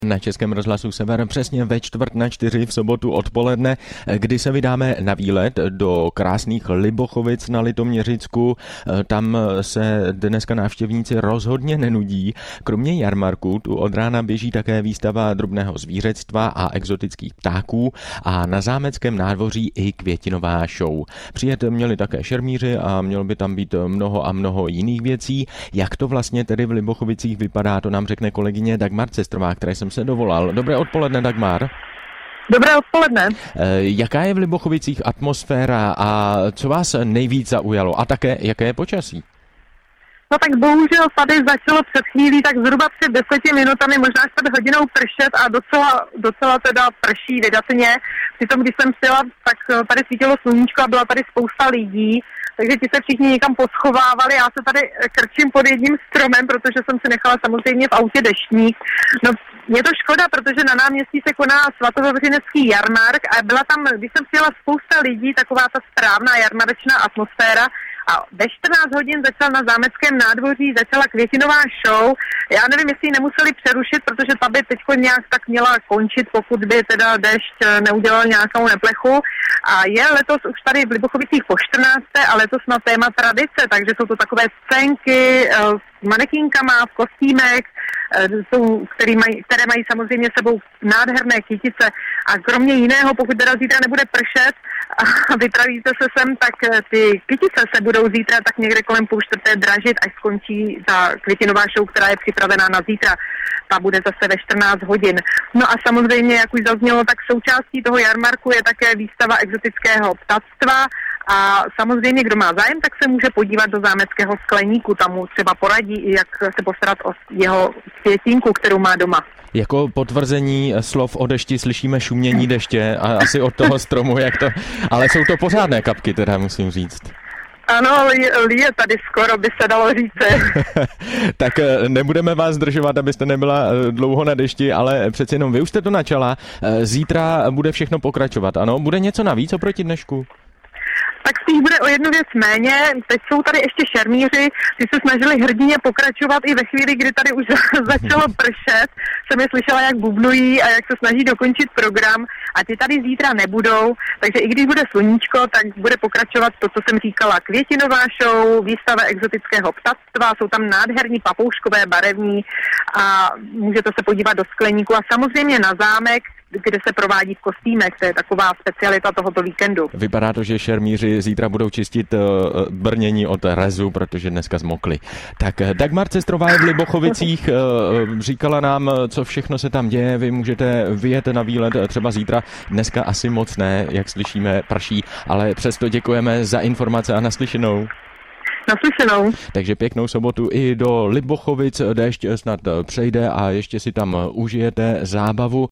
Na Českém rozhlasu Sever přesně ve 3:45 v sobotu odpoledne, kdy se vydáme na výlet do krásných Libochovic na Litoměřicku. Tam se dneska návštěvníci rozhodně nenudí. Kromě jarmarku tu od rána běží také výstava drobného zvířectva a exotických ptáků a na zámeckém nádvoří i květinová show. Přijet měli také šermíři a mělo by tam být mnoho a mnoho jiných věcí. Jak to vlastně tedy v Libochovicích vypadá, to nám řekne kolegyně Dagmar Cestrová, které jsem se dovolal. Dobré odpoledne, Dagmar. Dobré odpoledne. Jaká je v Libochovicích atmosféra a co vás nejvíc zaujalo? A také, jaké je počasí? No tak bohužel tady začalo před chvílí tak zhruba před 10 minutami, možná před hodinou pršet a docela teda prší vydatně. Přitom, když jsem přijela, tak tady svítilo sluníčko a byla tady spousta lidí, takže ti se všichni někam poschovávali. Já se tady krčím pod jedním stromem, protože jsem si nechala samozřejmě v autě deštník. No, je to škoda, protože na náměstí se koná svatovavřinecký jarmark a byla tam, když jsem přijela, spousta lidí, taková ta správná jarmarečná atmosféra. A ve 14 hodin začala na zámeckém nádvoří, začala květinová show. Já nevím, jestli ji nemuseli přerušit, protože ta by teď nějak tak měla končit, pokud by teda déšť neudělal nějakou neplechu. A je letos už tady v Libochovicích po 14. a letos na téma tradice, takže jsou to takové scénky s manekínkama v kostýmech, které mají samozřejmě sebou nádherné kytice. A kromě jiného, pokud teda zítra nebude pršet a vypravíte se sem, tak ty kytice se budou zítra tak někde kolem 3:30 dražit, až skončí ta květinová show, která je připravená na zítra. Ta bude zase ve 14 hodin. No a samozřejmě, jak už zaznělo, tak součástí toho jarmarku je také výstava exotického ptactva. A samozřejmě, kdo má zájem, tak se může podívat do zámeckého skleníku. Tam mu třeba poradí, jak se postarat o jeho květinku, kterou má doma. Jako potvrzení slov o dešti slyšíme šumění deště a asi od toho stromu, jak to... Ale jsou to pořádné kapky, teda musím říct. Ano, lije tady skoro, by se dalo říct. Tak nebudeme vás zdržovat, abyste nebyla dlouho na dešti, ale přeci jenom vy už jste to načala. Zítra bude všechno pokračovat, ano? Bude něco navíc oproti dnešku? Tak spíš bude o jednu věc méně. Teď jsou tady ještě šermíři, ty se snažili hrdině pokračovat i ve chvíli, kdy tady už začalo pršet. Jsem je slyšela, jak bubnují a jak se snaží dokončit program a ty tady zítra nebudou, takže i když bude sluníčko, tak bude pokračovat to, co jsem říkala, květinová show, výstava exotického ptactva, jsou tam nádherní papouškové barevní a můžete se podívat do skleníku a samozřejmě na zámek, kde se provádí v kostýmech. To je taková specialita tohoto víkendu. Vypadá to, že šermíři zítra budou čistit brnění od rezu, protože dneska zmokli. Tak Dagmar Cestrová je v Libochovicích, říkala nám, co všechno se tam děje. Vy můžete vyjet na výlet třeba zítra. Dneska asi moc ne, jak slyšíme, prší, ale přesto děkujeme za informace a naslyšenou. Naslyšenou. Takže pěknou sobotu i do Libochovic, déšť snad přejde a ještě si tam užijete zábavu.